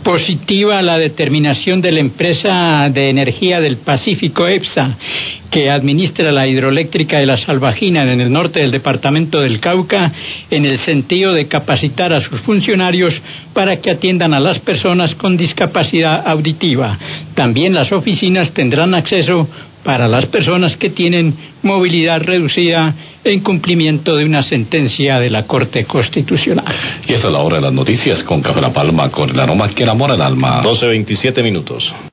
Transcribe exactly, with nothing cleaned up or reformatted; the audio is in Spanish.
positiva la determinación de la empresa de energía del Pacífico, EPSA, que administra la hidroeléctrica de La Salvajina en el norte del departamento del Cauca, en el sentido de capacitar a sus funcionarios para que atiendan a las personas con discapacidad auditiva. También las oficinas tendrán acceso para las personas que tienen movilidad reducida en cumplimiento de una sentencia de la Corte Constitucional. Y esta es la hora de las noticias con Café La Palma, con el aroma que enamora el alma. doce veintisiete minutos.